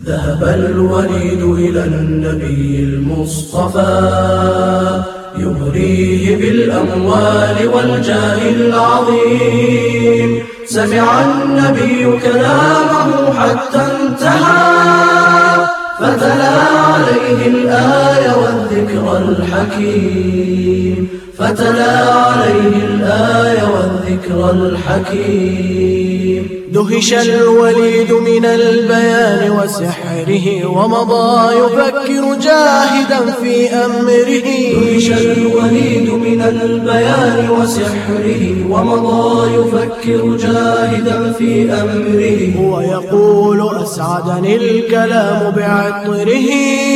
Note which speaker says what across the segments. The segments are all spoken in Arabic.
Speaker 1: ذهب الوليد إلى النبي المصطفى يغريه بالأموال والجاه العظيم. سمع النبي كلامه حتى انتهى، فتلا عليه الآية والذكر الحكيم، فتلا عليه الآية والذكر الحكيم.
Speaker 2: دهش الوليد من البيان وسحره، ومضى يفكر جاهدا في أمره.
Speaker 1: دهش الوليد من البيان وسحره، ومضى يفكر جاهدا في أمره.
Speaker 2: ويقول أسعدني الكلام بعطره،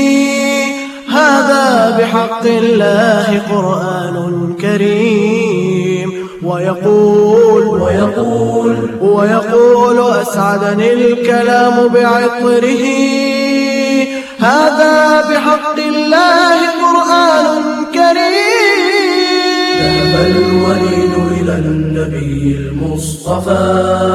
Speaker 2: هذا بحق الله قرآن كريم. ويقول أسعدني الكلام بعطره، هذا بحق الله قرآن كريم.
Speaker 1: ذهب الوليد إلى النبي المصطفى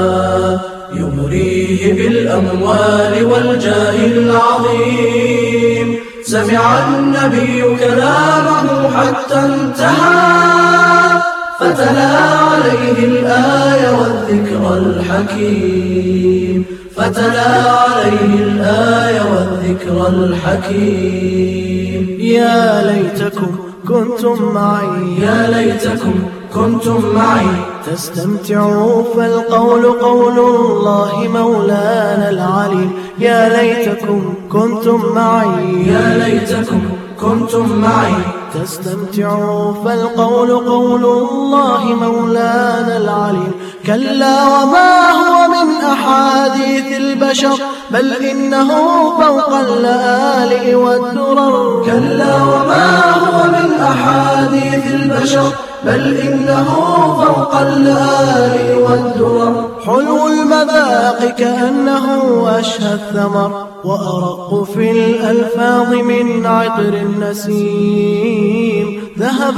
Speaker 1: يغريه بالأموال والجاه العظيم. سمع النبي كلامه حتى انتهى، فتلا عليه الآية والذكر الحكيم، فتلا عليه الآية والذكر الحكيم.
Speaker 2: يا ليتكم كنتم معي،
Speaker 1: يا ليتكم كنتم معي،
Speaker 2: تستمتعوا فالقول قول الله مولانا العليم. يا ليتكم كنتم معي،
Speaker 1: يا ليتكم كنتم معي،
Speaker 2: تستمتعوا فالقول قول الله مولانا العليم. كلا وما هو من أحاديث البشر، بل إنه فوق اللآلئ والدرر.
Speaker 1: كلا وما هو من أحاديث البشر، بل إنه فوق اللآلئ والدرر.
Speaker 2: حلو المذاق كأنه أشهى الثمر، وأرق في الألفاظ من عطر النسيم. ذهب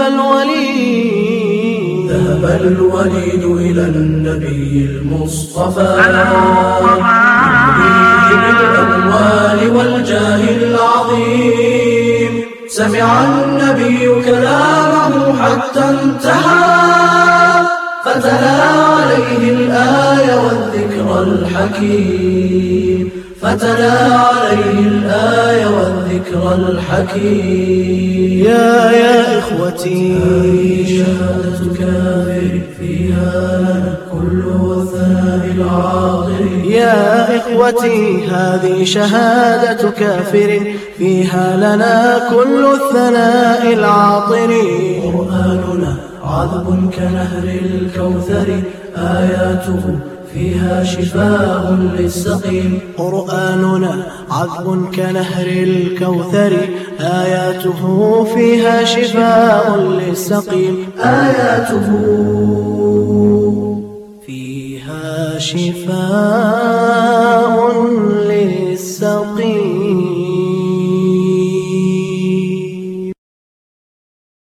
Speaker 1: الوليد إلى النبي المصطفى يغريه بالأموال والجاه العظيم. سمع النبي كلامه حتى انتهى، فتلا عليه الآية والذكر الحكيم، فتلا عليه الآية والذكر الحكيم.
Speaker 2: يا إخوتي،
Speaker 1: هذه شهادة كافر فيها لنا كل الثناء العاطر.
Speaker 2: يا إخوتي، هذه شهادة كافر فيها لنا كل الثناء العاطر.
Speaker 1: قرآننا عذب كنهر الكوثر، آياته فيها شفاء للسقيم.
Speaker 2: قرآننا عذب كنهر الكوثر، آياته فيها شفاء للسقيم.
Speaker 1: آياته
Speaker 2: فيها شفاء